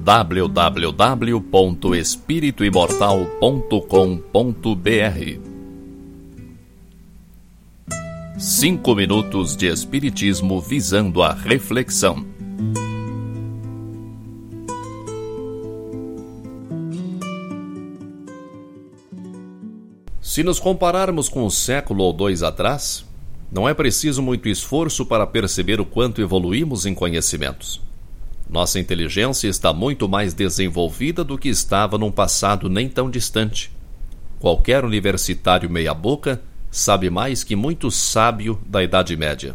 www.espirituimortal.com.br 5 minutos de Espiritismo visando a reflexão. Se nos compararmos com um século ou dois atrás, não é preciso muito esforço para perceber o quanto evoluímos em conhecimentos. Nossa inteligência está muito mais desenvolvida do que estava num passado nem tão distante. Qualquer universitário meia-boca sabe mais que muito sábio da Idade Média.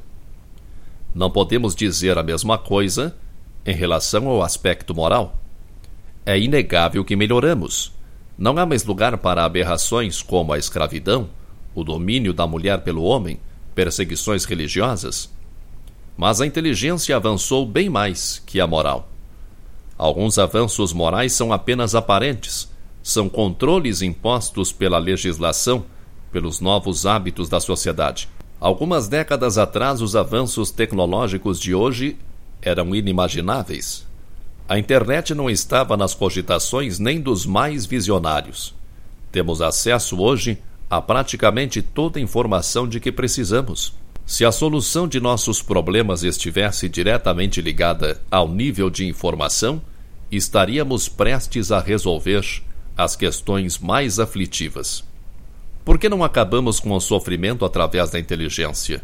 Não podemos dizer a mesma coisa em relação ao aspecto moral. É inegável que melhoramos. Não há mais lugar para aberrações como a escravidão, o domínio da mulher pelo homem, perseguições religiosas. Mas a inteligência avançou bem mais que a moral. Alguns avanços morais são apenas aparentes, são controles impostos pela legislação, pelos novos hábitos da sociedade. Algumas décadas atrás, os avanços tecnológicos de hoje eram inimagináveis. A internet não estava nas cogitações nem dos mais visionários. Temos acesso hoje a praticamente toda a informação de que precisamos. Se a solução de nossos problemas estivesse diretamente ligada ao nível de informação, estaríamos prestes a resolver as questões mais aflitivas. Por que não acabamos com o sofrimento através da inteligência?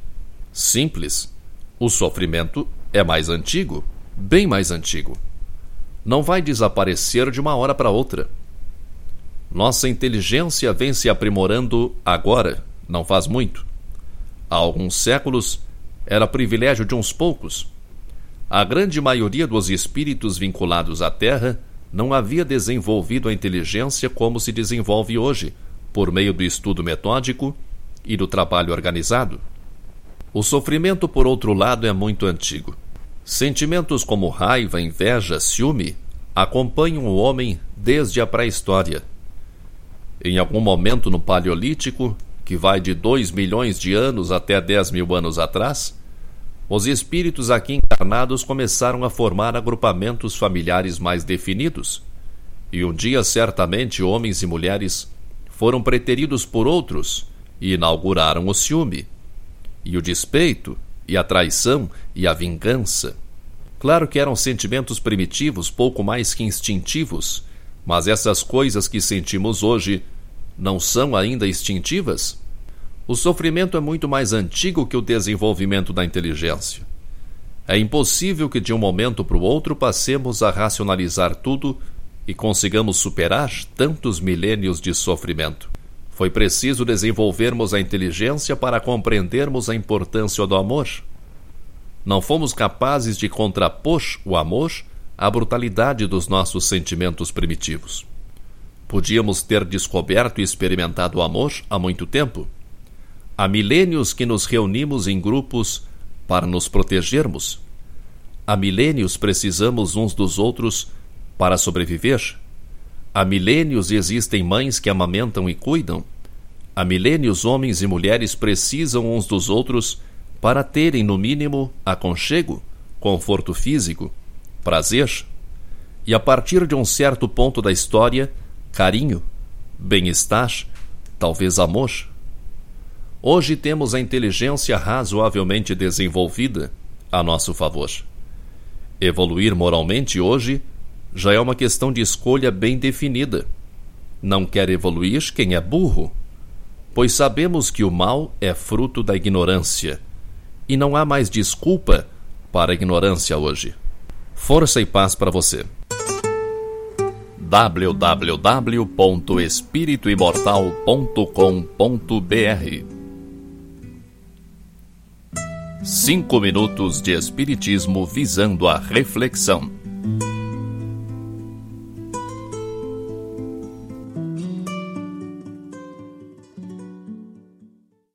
Simples. O sofrimento é mais antigo, bem mais antigo. Não vai desaparecer de uma hora para outra. Nossa inteligência vem se aprimorando agora, não faz muito. Há alguns séculos, era privilégio de uns poucos. A grande maioria dos espíritos vinculados à Terra não havia desenvolvido a inteligência como se desenvolve hoje, por meio do estudo metódico e do trabalho organizado. O sofrimento, por outro lado, é muito antigo. Sentimentos como raiva, inveja, ciúme acompanham o homem desde a pré-história. Em algum momento no Paleolítico, que vai de 2 milhões de anos até 10 mil anos atrás, os espíritos aqui encarnados começaram a formar agrupamentos familiares mais definidos, e um dia certamente homens e mulheres foram preteridos por outros e inauguraram o ciúme, e o despeito, e a traição, e a vingança. Claro que eram sentimentos primitivos, pouco mais que instintivos, mas essas coisas que sentimos hoje não são ainda instintivas? O sofrimento é muito mais antigo que o desenvolvimento da inteligência. É impossível que de um momento para o outro passemos a racionalizar tudo e consigamos superar tantos milênios de sofrimento. Foi preciso desenvolvermos a inteligência para compreendermos a importância do amor. Não fomos capazes de contrapor o amor à brutalidade dos nossos sentimentos primitivos. Podíamos ter descoberto e experimentado o amor há muito tempo. Há milênios que nos reunimos em grupos para nos protegermos. Há milênios precisamos uns dos outros para sobreviver. Há milênios existem mães que amamentam e cuidam. Há milênios homens e mulheres precisam uns dos outros para terem, no mínimo, aconchego, conforto físico, prazer. E a partir de um certo ponto da história, carinho, bem-estar, talvez amor. Hoje temos a inteligência razoavelmente desenvolvida a nosso favor. Evoluir moralmente hoje já é uma questão de escolha bem definida. Não quer evoluir quem é burro, pois sabemos que o mal é fruto da ignorância, e não há mais desculpa para a ignorância hoje. Força e paz para você. www.espirituimortal.com.br 5 minutos de Espiritismo visando a reflexão.